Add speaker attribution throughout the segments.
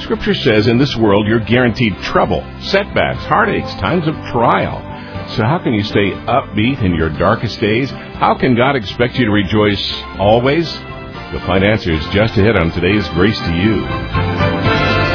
Speaker 1: Scripture says in this world you're guaranteed trouble, setbacks, heartaches, times of trial. So how can you stay upbeat in your darkest days? How can God expect you to rejoice always? You'll find answers just ahead on today's Grace to You.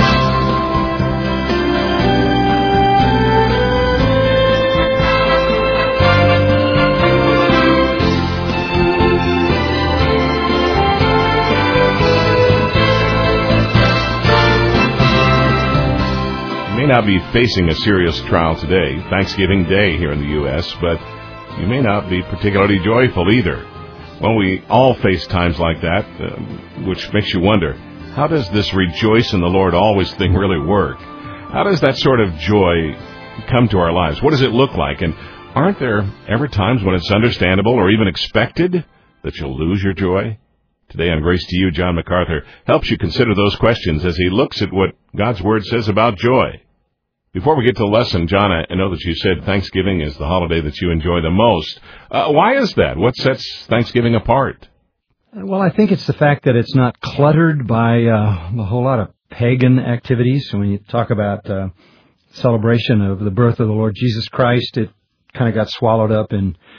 Speaker 1: You may not be facing a serious trial today, Thanksgiving Day here in the U.S., but you may not be particularly joyful either. Well, we all face times like that, which makes you wonder, how does this rejoice in the Lord always thing really work? How does that sort of joy come to our lives? What does it look like? And aren't there ever times when it's understandable or even expected that you'll lose your joy? Today on Grace to You, John MacArthur helps you consider those questions as he looks at what God's Word says about joy. Before we get to the lesson, John, I know that you said Thanksgiving is the holiday that you enjoy the most. Why is that? What sets Thanksgiving apart?
Speaker 2: Well, I think it's the fact that it's not cluttered by a whole lot of pagan activities. When you talk about celebration of the birth of the Lord Jesus Christ, it kind of got swallowed up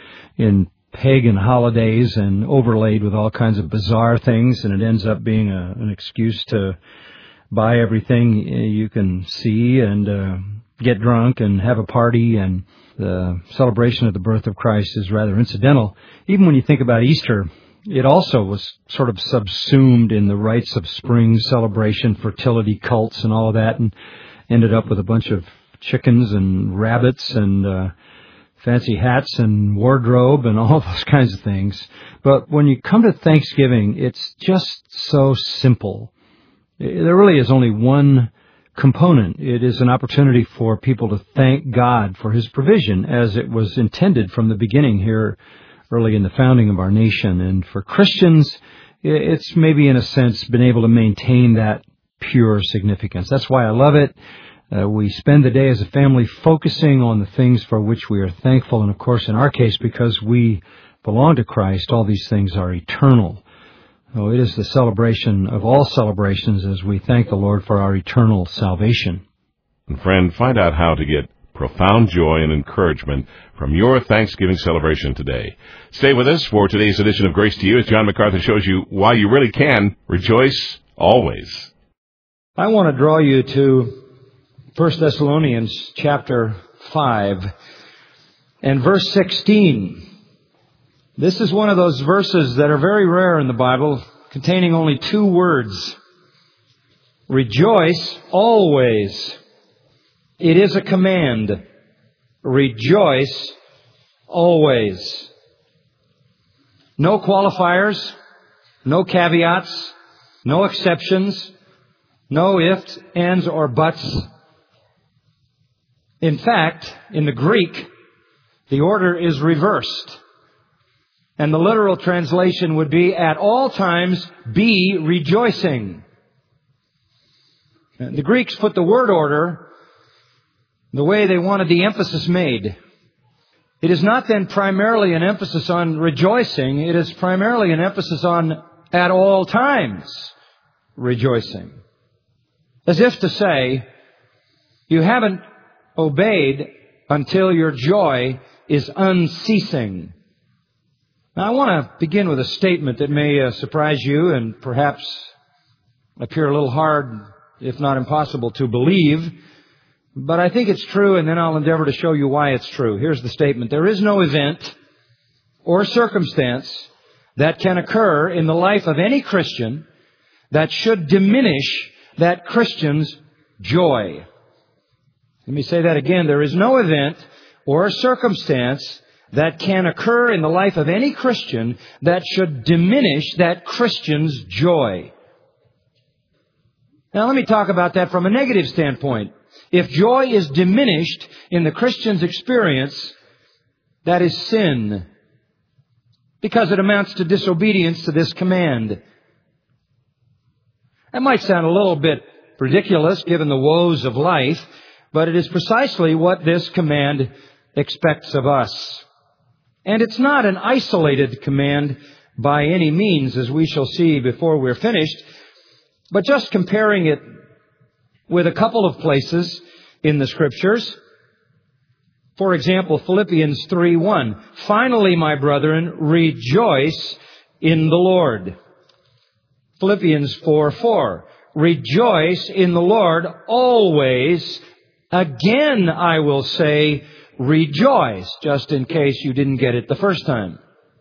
Speaker 2: in pagan holidays and overlaid with all kinds of bizarre things, and it ends up being an excuse to buy everything you can see and get drunk and have a party, and the celebration of the birth of Christ is rather incidental. Even when you think about Easter, it also was sort of subsumed in the rites of spring celebration, fertility cults and all of that, and ended up with a bunch of chickens and rabbits and fancy hats and wardrobe and all those kinds of things. But when you come to Thanksgiving, it's just so simple. There really is only one component. It is an opportunity for people to thank God for His provision as it was intended from the beginning here early in the founding of our nation. And for Christians, it's maybe in a sense been able to maintain that pure significance. That's why I love it. We spend the day as a family focusing on the things for which we are thankful. And of course, in our case, because we belong to Christ, all these things are eternal. Oh, it is the celebration of all celebrations as we thank the Lord for our eternal salvation.
Speaker 1: And friend, find out how to get profound joy and encouragement from your Thanksgiving celebration today. Stay with us for today's edition of Grace to You as John MacArthur shows you why you really can rejoice always.
Speaker 2: I want to draw you to 1 Thessalonians chapter 5 and verse 16. This is one of those verses that are very rare in the Bible, containing only 2 words. Rejoice always. It is a command. Rejoice always. No qualifiers, no caveats, no exceptions, no ifs, ands, or buts. In fact, in the Greek, the order is reversed. And the literal translation would be, at all times be rejoicing. The Greeks put the word order the way they wanted the emphasis made. It is not then primarily an emphasis on rejoicing. It is primarily an emphasis on at all times rejoicing. As if to say, you haven't obeyed until your joy is unceasing. Now, I want to begin with a statement that may surprise you and perhaps appear a little hard, if not impossible, to believe. But I think it's true, and then I'll endeavor to show you why it's true. Here's the statement. There is no event or circumstance that can occur in the life of any Christian that should diminish that Christian's joy. Let me say that again. There is no event or circumstance that can occur in the life of any Christian that should diminish that Christian's joy. Now, let me talk about that from a negative standpoint. If joy is diminished in the Christian's experience, that is sin, because it amounts to disobedience to this command. That might sound a little bit ridiculous given the woes of life, but it is precisely what this command expects of us. And it's not an isolated command by any means, as we shall see before we're finished, but just comparing it with a couple of places in the Scriptures. For example, Philippians 3:1. Finally, my brethren, rejoice in the Lord. Philippians 4:4. Rejoice in the Lord always. Again, I will say, rejoice, just in case you didn't get it the first time.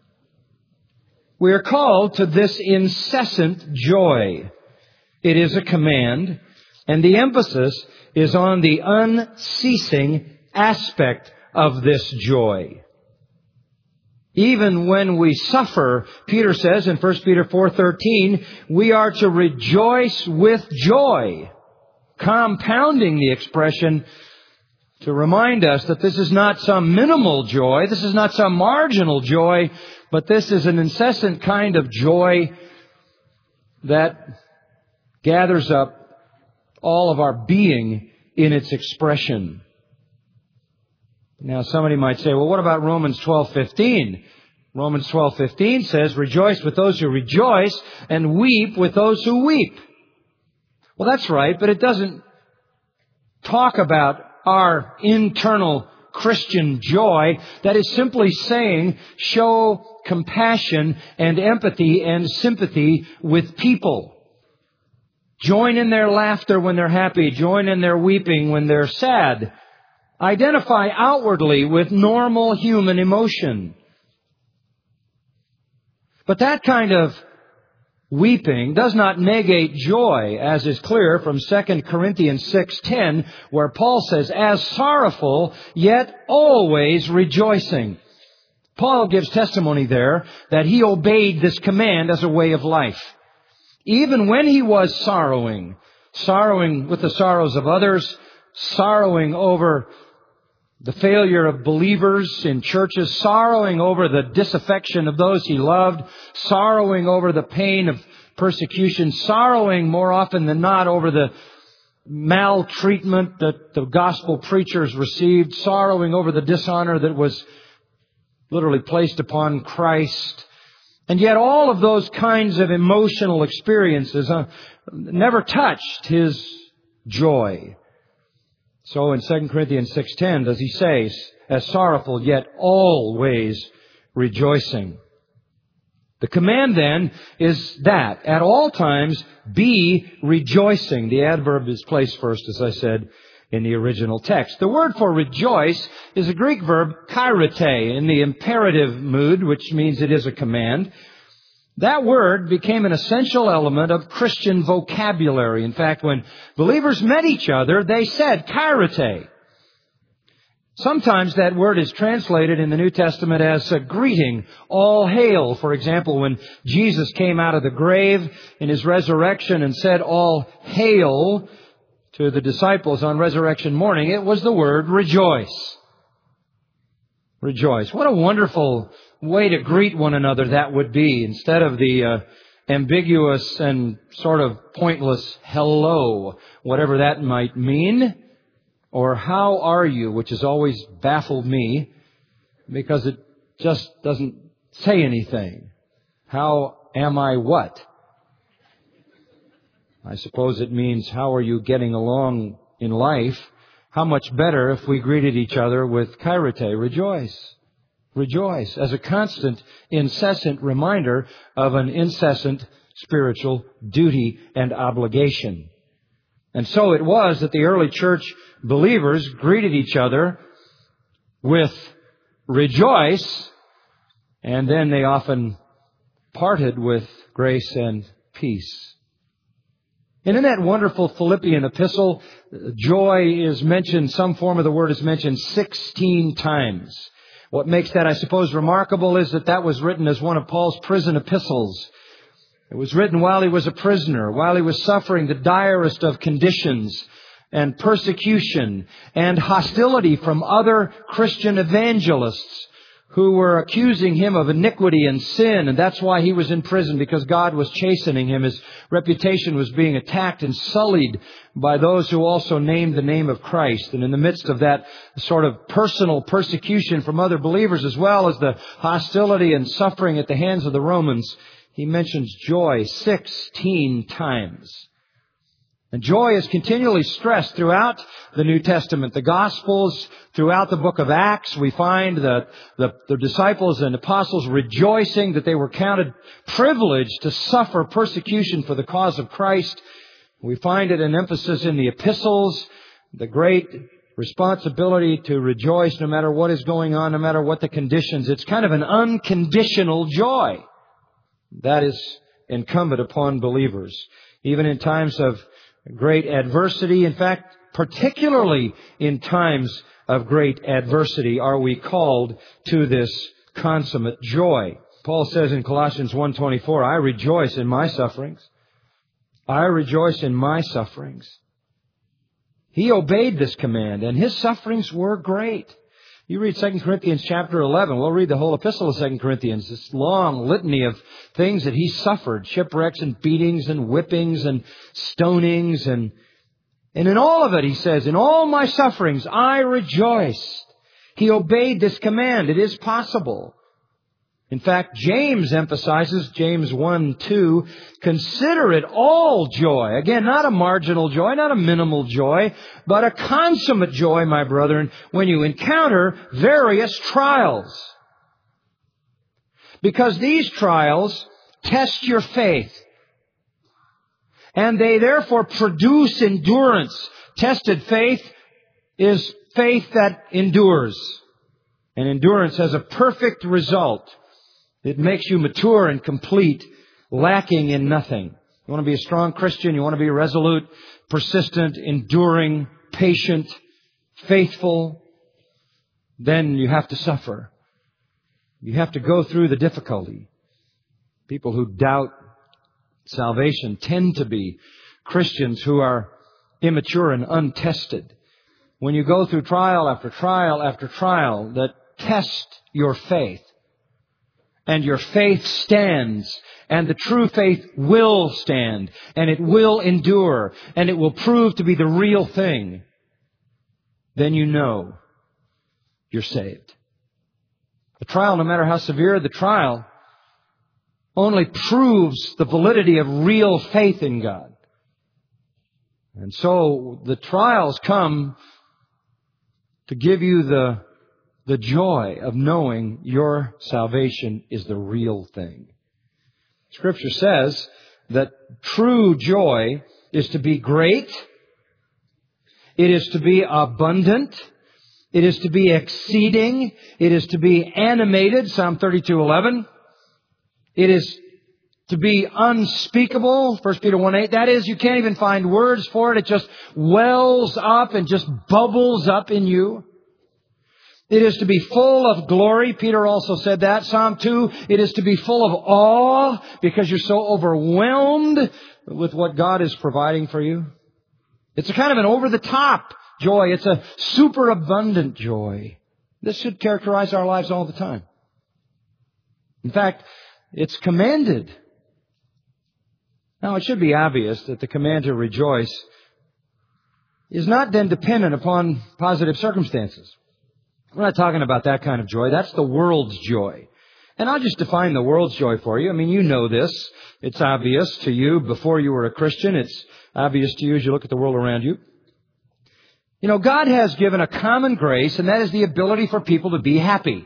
Speaker 2: We are called to this incessant joy. It is a command, and the emphasis is on the unceasing aspect of this joy. Even when we suffer, Peter says in 1 Peter 4:13, we are to rejoice with joy, compounding the expression to remind us that this is not some minimal joy, this is not some marginal joy, but this is an incessant kind of joy that gathers up all of our being in its expression. Now, somebody might say, well, what about Romans 12:15? Romans 12:15 says, rejoice with those who rejoice and weep with those who weep. Well, that's right, but it doesn't talk about our internal Christian joy. That is simply saying, show compassion and empathy and sympathy with people. Join in their laughter when they're happy. Join in their weeping when they're sad. Identify outwardly with normal human emotion. But that kind of weeping does not negate joy, as is clear from 2 Corinthians 6:10, where Paul says, as sorrowful, yet always rejoicing. Paul gives testimony there that he obeyed this command as a way of life. Even when he was sorrowing with the sorrows of others, sorrowing over the failure of believers in churches, sorrowing over the disaffection of those he loved, sorrowing over the pain of persecution, sorrowing more often than not over the maltreatment that the gospel preachers received, sorrowing over the dishonor that was literally placed upon Christ. And yet all of those kinds of emotional experiences never touched his joy. So in 2 Corinthians 6:10 does he say, as sorrowful yet always rejoicing. The command then is that at all times be rejoicing. The adverb is placed first, as I said, in the original text. The word for rejoice is a Greek verb, kairete, in the imperative mood, which means it is a command. That word became an essential element of Christian vocabulary. In fact, when believers met each other, they said kairete. Sometimes that word is translated in the New Testament as a greeting, all hail. For example, when Jesus came out of the grave in His resurrection and said all hail to the disciples on resurrection morning, it was the word rejoice. Rejoice. What a wonderful way to greet one another that would be, instead of the ambiguous and sort of pointless hello, whatever that might mean, or how are you, which has always baffled me because it just doesn't say anything. How am I what? I suppose it means how are you getting along in life? How much better if we greeted each other with kairete, rejoice. Rejoice, as a constant, incessant reminder of an incessant spiritual duty and obligation. And so it was that the early church believers greeted each other with rejoice, and then they often parted with grace and peace. And in that wonderful Philippian epistle, joy is mentioned, some form of the word is mentioned 16 times. What makes that, I suppose, remarkable is that was written as one of Paul's prison epistles. It was written while he was a prisoner, while he was suffering the direst of conditions and persecution and hostility from other Christian evangelists who were accusing him of iniquity and sin. And that's why he was in prison, because God was chastening him. His reputation was being attacked and sullied by those who also named the name of Christ. And in the midst of that sort of personal persecution from other believers, as well as the hostility and suffering at the hands of the Romans, he mentions joy 16 times. And joy is continually stressed throughout the New Testament. The Gospels, throughout the book of Acts, we find the disciples and apostles rejoicing that they were counted privileged to suffer persecution for the cause of Christ. We find it an emphasis in the epistles, the great responsibility to rejoice no matter what is going on, no matter what the conditions. It's kind of an unconditional joy that is incumbent upon believers, even in times of great adversity. In fact, particularly in times of great adversity are we called to this consummate joy. Paul says in Colossians 1:24, I rejoice in my sufferings. I rejoice in my sufferings. He obeyed this command, and his sufferings were great. You read 2 Corinthians chapter 11. We'll read the whole epistle of 2 Corinthians, this long litany of things that he suffered, shipwrecks and beatings and whippings and stonings. And in all of it, he says, in all my sufferings, I rejoiced. He obeyed this command. It is possible. In fact, James emphasizes, James 1:2, consider it all joy. Again, not a marginal joy, not a minimal joy, but a consummate joy, my brethren, when you encounter various trials. Because these trials test your faith. And they therefore produce endurance. Tested faith is faith that endures. And endurance has a perfect result. It makes you mature and complete, lacking in nothing. You want to be a strong Christian, you want to be resolute, persistent, enduring, patient, faithful, then you have to suffer. You have to go through the difficulty. People who doubt salvation tend to be Christians who are immature and untested. When you go through trial after trial after trial that test your faith, and your faith stands, and the true faith will stand, and it will endure, and it will prove to be the real thing, then you know you're saved. The trial, no matter how severe the trial, only proves the validity of real faith in God. And so the trials come to give you the joy of knowing your salvation is the real thing. Scripture says that true joy is to be great. It is to be abundant. It is to be exceeding. It is to be animated. Psalm 32:11. It is to be unspeakable. 1 Peter 1:8. That is, you can't even find words for it. It just wells up and just bubbles up in you. It is to be full of glory. Peter also said that. Psalm 2, it is to be full of awe because you're so overwhelmed with what God is providing for you. It's a kind of an over-the-top joy. It's a superabundant joy. This should characterize our lives all the time. In fact, it's commanded. Now, it should be obvious that the command to rejoice is not then dependent upon positive circumstances. We're not talking about that kind of joy. That's the world's joy. And I'll just define the world's joy for you. I mean, you know this. It's obvious to you before you were a Christian. It's obvious to you as you look at the world around you. You know, God has given a common grace, and that is the ability for people to be happy.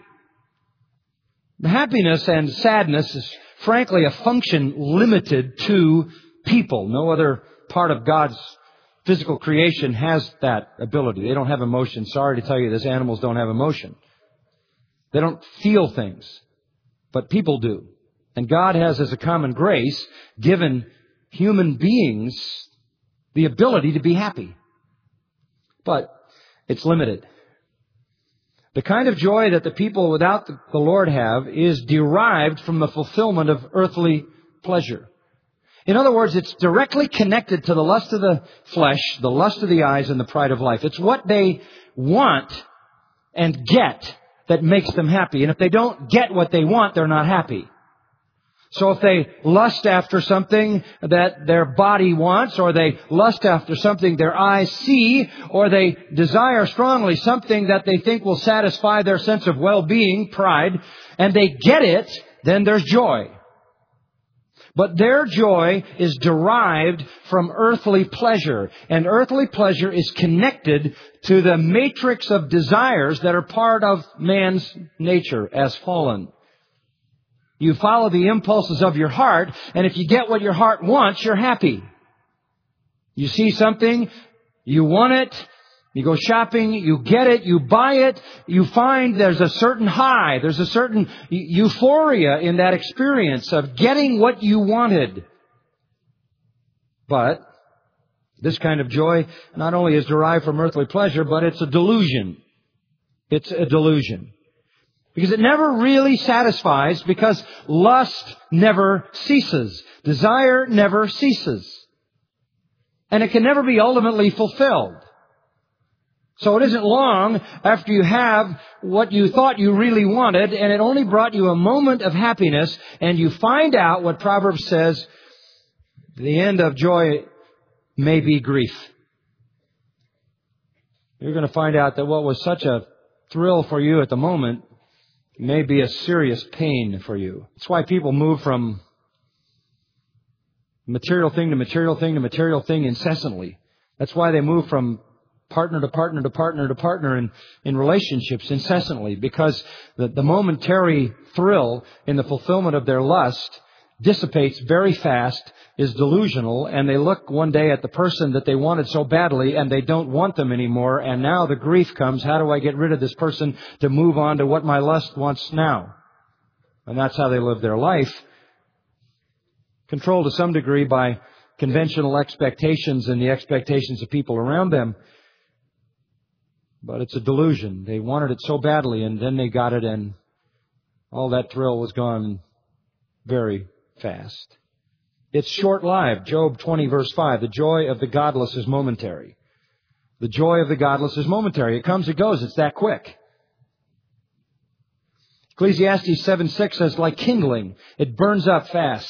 Speaker 2: Happiness and sadness is, frankly, a function limited to people. No other part of God's physical creation has that ability. They don't have emotion. Sorry to tell you this, animals don't have emotion. They don't feel things. But people do. And God has, as a common grace, given human beings the ability to be happy. But it's limited. The kind of joy that the people without the Lord have is derived from the fulfillment of earthly pleasure. In other words, it's directly connected to the lust of the flesh, the lust of the eyes, and the pride of life. It's what they want and get that makes them happy. And if they don't get what they want, they're not happy. So if they lust after something that their body wants, or they lust after something their eyes see, or they desire strongly something that they think will satisfy their sense of well-being, pride, and they get it, then there's joy. But their joy is derived from earthly pleasure. And earthly pleasure is connected to the matrix of desires that are part of man's nature as fallen. You follow the impulses of your heart, and if you get what your heart wants, you're happy. You see something, you want it, you go shopping, you get it, you buy it, you find there's a certain high, there's a certain euphoria in that experience of getting what you wanted. But this kind of joy not only is derived from earthly pleasure, but it's a delusion. It's a delusion. Because it never really satisfies, because lust never ceases. Desire never ceases. And it can never be ultimately fulfilled. So it isn't long after you have what you thought you really wanted, and it only brought you a moment of happiness, and you find out what Proverbs says, the end of joy may be grief. You're going to find out that what was such a thrill for you at the moment may be a serious pain for you. That's why people move from material thing to material thing to material thing incessantly. That's why they move from partner to partner to partner to partner in relationships incessantly, because the momentary thrill in the fulfillment of their lust dissipates very fast, is delusional, and they look one day at the person that they wanted so badly and they don't want them anymore, and now the grief comes, how do I get rid of this person to move on to what my lust wants now? And that's how they live their life, controlled to some degree by conventional expectations and the expectations of people around them. But it's a delusion. They wanted it so badly, and then they got it, and all that thrill was gone very fast. It's short-lived. Job 20, verse 5. The joy of the godless is momentary. The joy of the godless is momentary. It comes, it goes. It's that quick. Ecclesiastes 7:6 says, like kindling, it burns up fast.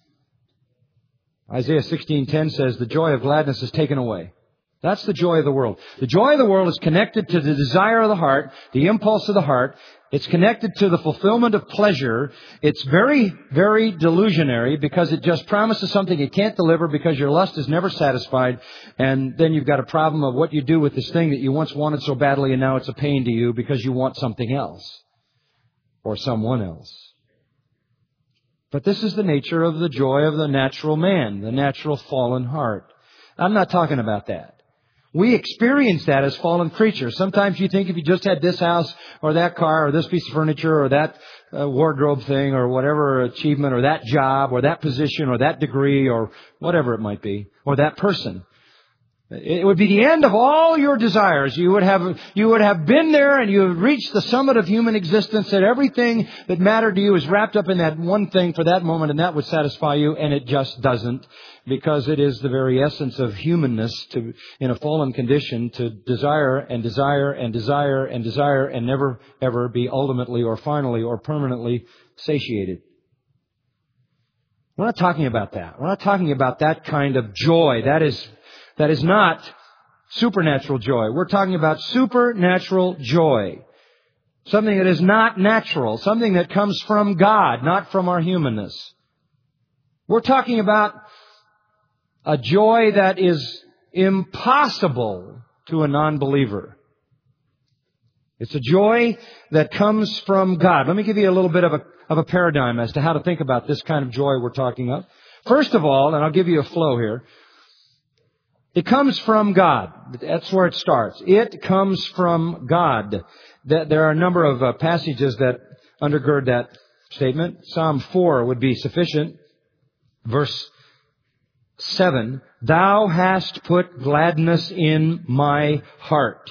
Speaker 2: Isaiah 16:10 says, the joy of gladness is taken away. That's the joy of the world. The joy of the world is connected to the desire of the heart, the impulse of the heart. It's connected to the fulfillment of pleasure. It's very, very delusionary, because it just promises something it can't deliver, because your lust is never satisfied. And then you've got a problem of what you do with this thing that you once wanted so badly, and now it's a pain to you because you want something else or someone else. But this is the nature of the joy of the natural man, the natural fallen heart. I'm not talking about that. We experience that as fallen creatures. Sometimes you think if you just had this house or that car or this piece of furniture or that wardrobe thing or whatever achievement or that job or that position or that degree or whatever it might be, or that person, it would be the end of all your desires. You would have been there, and you have reached the summit of human existence, that everything that mattered to you is wrapped up in that one thing for that moment, and that would satisfy you, and it just doesn't, because it is the very essence of humanness in a fallen condition to desire and desire and desire and desire and never ever be ultimately or finally or permanently satiated. We're not talking about that. We're not talking about that kind of joy. That is not supernatural joy. We're talking about supernatural joy. Something that is not natural. Something that comes from God, not from our humanness. We're talking about a joy that is impossible to a non-believer. It's a joy that comes from God. Let me give you a little bit of a paradigm as to how to think about this kind of joy we're talking of. First of all, and I'll give you a flow here, it comes from God. That's where it starts. It comes from God. There are a number of passages that undergird that statement. Psalm 4 would be sufficient. Verse 7, Thou hast put gladness in my heart,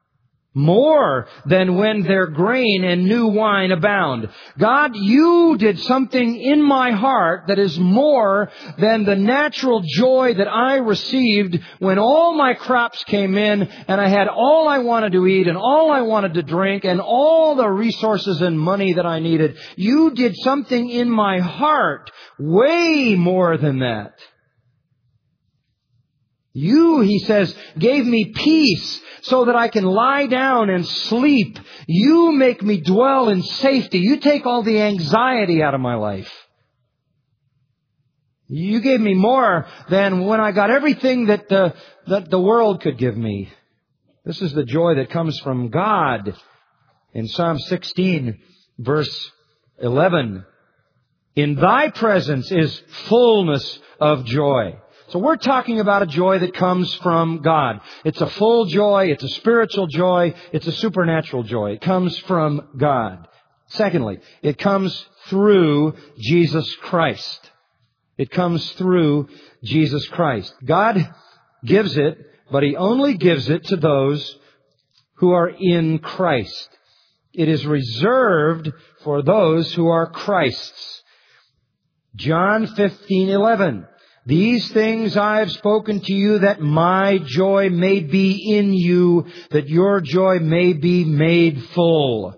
Speaker 2: more than when their grain and new wine abound. God, you did something in my heart that is more than the natural joy that I received when all my crops came in and I had all I wanted to eat and all I wanted to drink and all the resources and money that I needed. You did something in my heart way more than that. You, he says, gave me peace so that I can lie down and sleep. You make me dwell in safety. You take all the anxiety out of my life. You gave me more than when I got everything that the world could give me. This is the joy that comes from God. In Psalm 16, verse 11, in Thy presence is fullness of joy. So we're talking about a joy that comes from God. It's a full joy. It's a spiritual joy. It's a supernatural joy. It comes from God. Secondly, it comes through Jesus Christ. It comes through Jesus Christ. God gives it, but He only gives it to those who are in Christ. It is reserved for those who are Christ's. John 15:11. These things I have spoken to you that my joy may be in you, that your joy may be made full.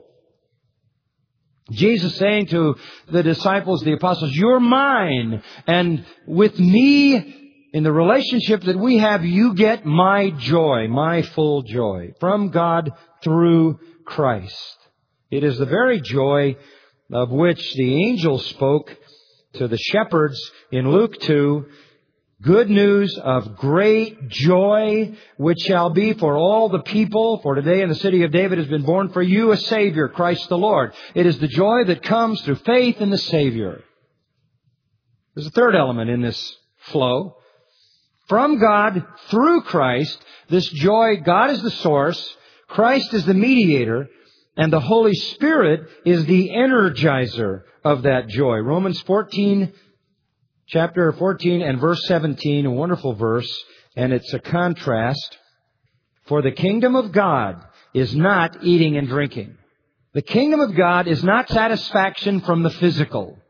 Speaker 2: Jesus saying to the disciples, the apostles, you're mine, and with me, in the relationship that we have, you get my joy, my full joy, from God through Christ. It is the very joy of which the angel spoke to the shepherds in Luke 2, good news of great joy, which shall be for all the people. For today in the city of David has been born for you a Savior, Christ the Lord. It is the joy that comes through faith in the Savior. There's a third element in this flow. From God, through Christ, this joy, God is the source, Christ is the mediator, and the Holy Spirit is the energizer of that joy. Romans 14, chapter 14 and verse 17, a wonderful verse, and it's a contrast. For the kingdom of God is not eating and drinking. The kingdom of God is not satisfaction from the physical,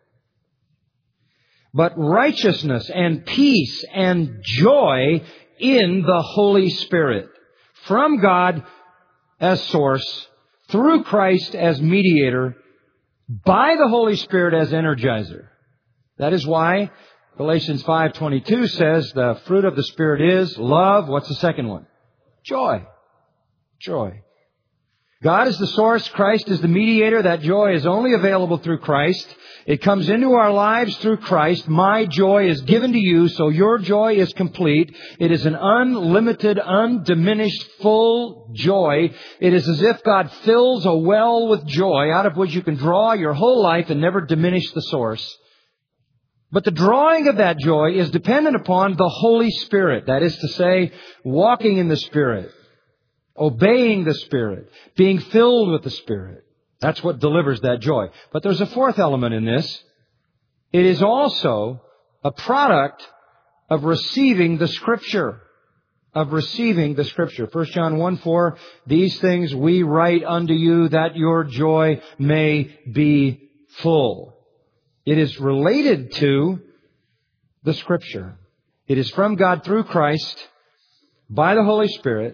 Speaker 2: but righteousness and peace and joy in the Holy Spirit. From God as source, through Christ as mediator, by the Holy Spirit as energizer. That is why Galatians 5:22 says the fruit of the Spirit is love. What's the second one? Joy. Joy. God is the source. Christ is the mediator. That joy is only available through Christ. It comes into our lives through Christ. My joy is given to you, so your joy is complete. It is an unlimited, undiminished, full joy. It is as if God fills a well with joy out of which you can draw your whole life and never diminish the source. But the drawing of that joy is dependent upon the Holy Spirit. That is to say, walking in the Spirit, obeying the Spirit, being filled with the Spirit. That's what delivers that joy. But there's a fourth element in this. It is also a product of receiving the Scripture. Of receiving the Scripture. 1 John 1:4, these things we write unto you that your joy may be full. It is related to the Scripture. It is from God through Christ, by the Holy Spirit,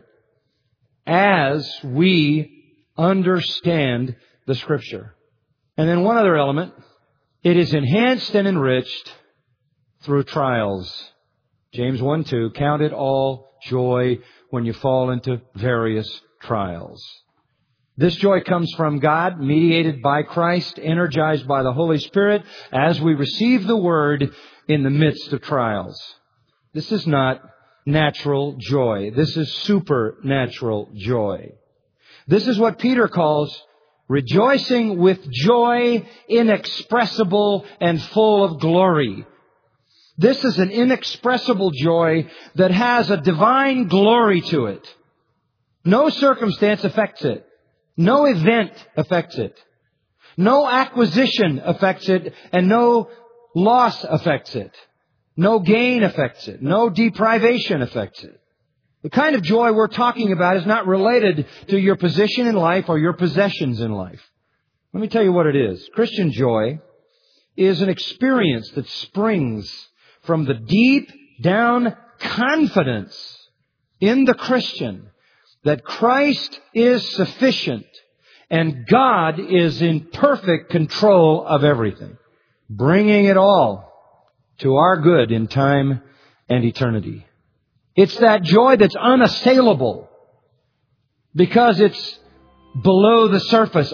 Speaker 2: as we understand the Scripture. And then one other element, it is enhanced and enriched through trials. James 1:2, count it all joy when you fall into various trials. This joy comes from God, mediated by Christ, energized by the Holy Spirit, as we receive the Word in the midst of trials. This is not natural joy. This is supernatural joy. This is what Peter calls rejoicing with joy inexpressible and full of glory. This is an inexpressible joy that has a divine glory to it. No circumstance affects it. No event affects it. No acquisition affects it, and no loss affects it. No gain affects it. No deprivation affects it. The kind of joy we're talking about is not related to your position in life or your possessions in life. Let me tell you what it is. Christian joy is an experience that springs from the deep down confidence in the Christian that Christ is sufficient and God is in perfect control of everything, bringing it all to our good in time and eternity. It's that joy that's unassailable because it's below the surface,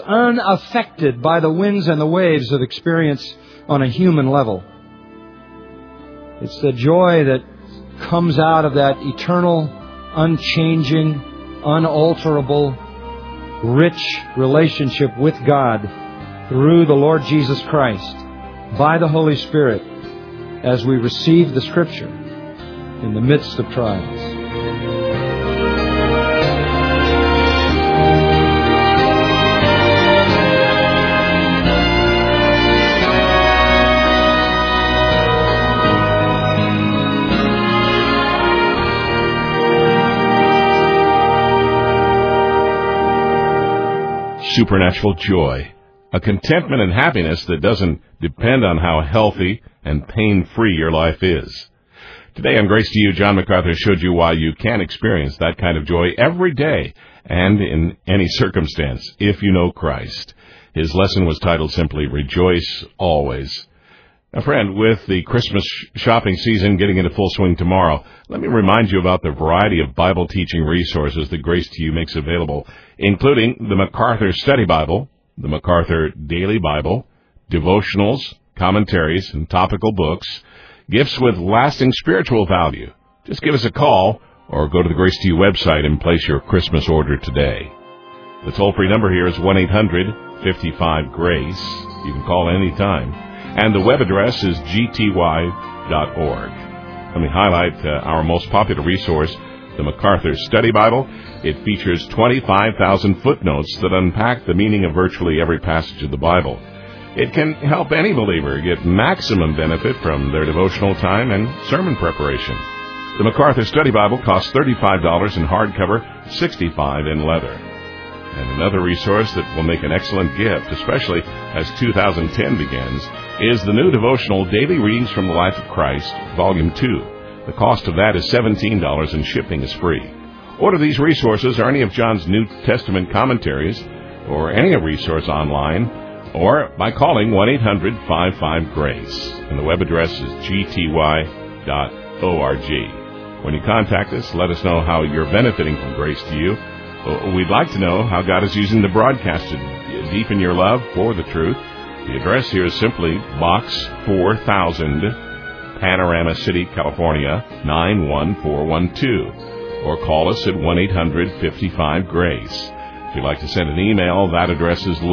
Speaker 2: unaffected by the winds and the waves of experience on a human level. It's the joy that comes out of that eternal, unchanging, unalterable, rich relationship with God through the Lord Jesus Christ, by the Holy Spirit, as we receive the Scripture in the midst of trials.
Speaker 1: Supernatural joy, a contentment and happiness that doesn't depend on how healthy and pain-free your life is. Today on Grace to You, John MacArthur showed you why you can experience that kind of joy every day and in any circumstance if you know Christ. His lesson was titled simply, Rejoice Always. Now, friend, with the Christmas shopping season getting into full swing tomorrow, let me remind you about the variety of Bible teaching resources that Grace to You makes available, including the MacArthur Study Bible, the MacArthur Daily Bible, devotionals, commentaries, and topical books, gifts with lasting spiritual value. Just give us a call or go to the Grace to You website and place your Christmas order today. The toll-free number here is 1-800-55-GRACE. You can call any time. And the web address is gty.org. Let me highlight our most popular resource, the MacArthur Study Bible. It features 25,000 footnotes that unpack the meaning of virtually every passage of the Bible. It can help any believer get maximum benefit from their devotional time and sermon preparation. The MacArthur Study Bible costs $35 in hardcover, $65 in leather. And another resource that will make an excellent gift, especially as 2010 begins, is the new devotional Daily Readings from the Life of Christ, Volume 2. The cost of that is $17 and shipping is free. Order these resources or any of John's New Testament commentaries or any resource online or by calling 1-800-55-GRACE. And the web address is gty.org. When you contact us, let us know how you're benefiting from Grace to You. We'd like to know how God is using the broadcast to deepen your love for the truth. The address here is simply Box 4000, Panorama City, California, 91412. Or call us at 1-800-55-GRACE. If you'd like to send an email, that address is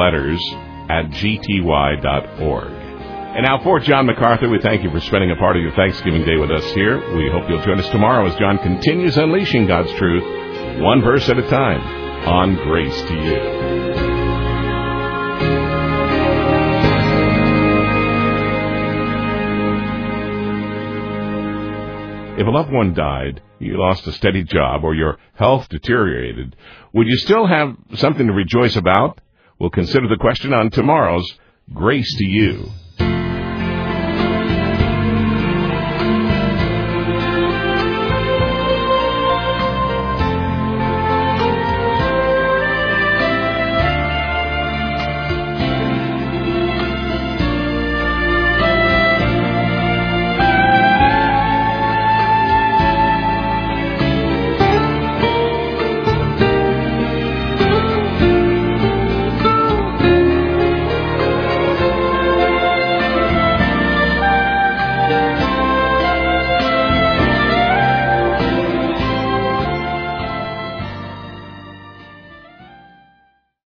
Speaker 1: letters@gty.org. And now for John MacArthur, we thank you for spending a part of your Thanksgiving Day with us here. We hope you'll join us tomorrow as John continues unleashing God's truth, one verse at a time, on Grace to You. If a loved one died, you lost a steady job, or your health deteriorated, would you still have something to rejoice about? We'll consider the question on tomorrow's Grace to You.